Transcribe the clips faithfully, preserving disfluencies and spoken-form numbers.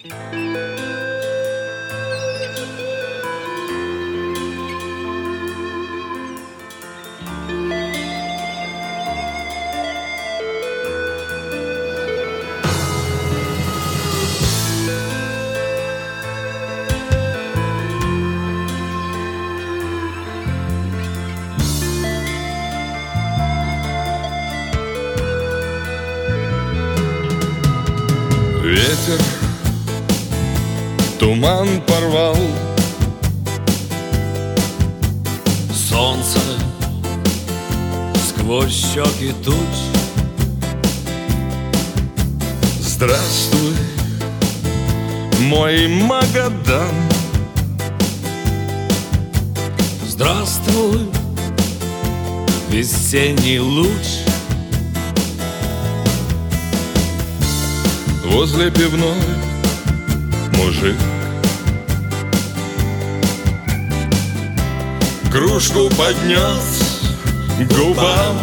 Ветер туман порвал, солнце сквозь щеки туч. Здравствуй, мой Магадан. Здравствуй, весенний луч. Возле пивной мужик кружку поднес к губам,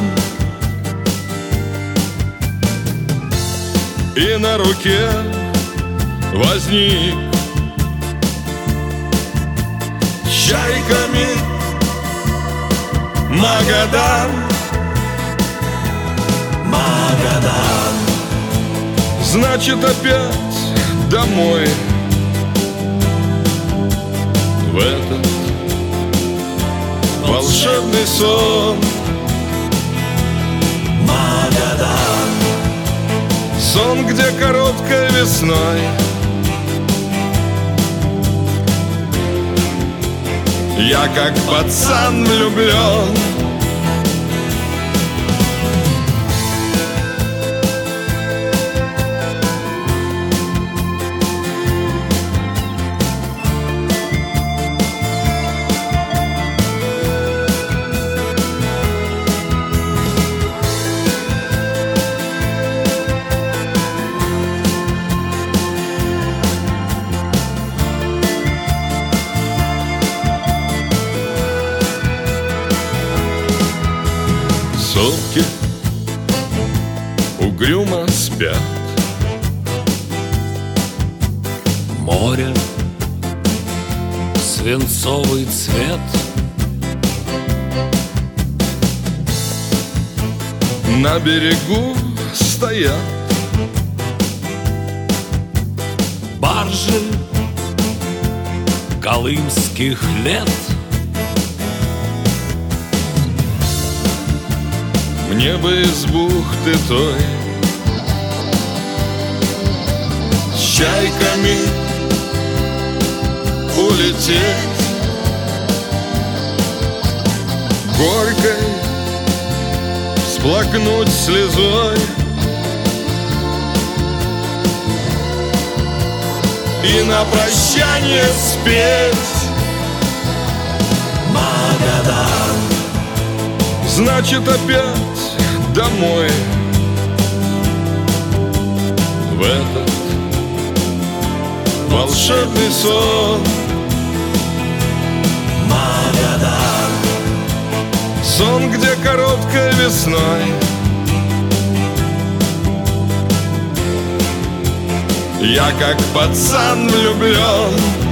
и на руке возник чайками Магадан. Магадан. Значит, опять домой, в этот волшебный сон. Магадан. Сон, где короткой весной я как пацан влюблен. Сопки угрюмо спят, Море свинцовый цвет. на берегу стоят баржи колымских лет. Мне бы из бухты той с чайками улететь, горькой всплакнуть слезой и на прощание спеть Магадан. Значит, опять домой, в этот волшебный сон. Магадан. Сон, где короткой весной я как пацан влюблен.